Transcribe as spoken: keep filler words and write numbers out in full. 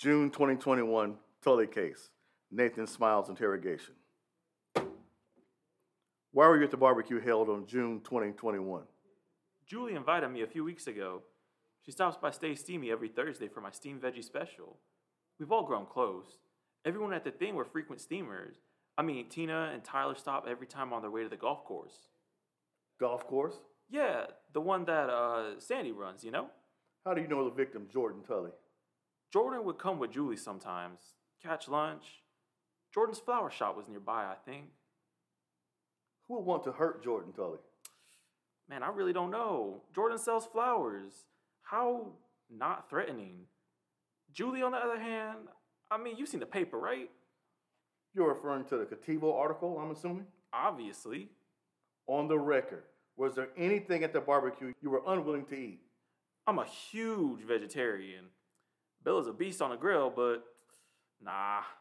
June twenty twenty-one Tully case. Nathan Smiles interrogation. Why were you at the barbecue held on June twenty twenty-one? Julie invited me a few weeks ago. She stops by Stay Steamy every Thursday for my steamed veggie special. We've all grown close. Everyone at the thing were frequent steamers. I mean, Tina and Tyler stop every time on their way to the golf course. Golf course? Yeah, the one that uh, Sandy runs, you know? How do you know the victim, Jordan Tully? Jordan would come with Julie sometimes, catch lunch. Jordan's flower shop was nearby, I think. Who would want to hurt Jordan Tully? Man, I really don't know. Jordan sells flowers. How not threatening? Julie, on the other hand, I mean, you've seen the paper, right? You're referring to the Cativo article, I'm assuming? Obviously. On the record, was there anything at the barbecue you were unwilling to eat? I'm a huge vegetarian. Bill is a beast on the grill, but nah,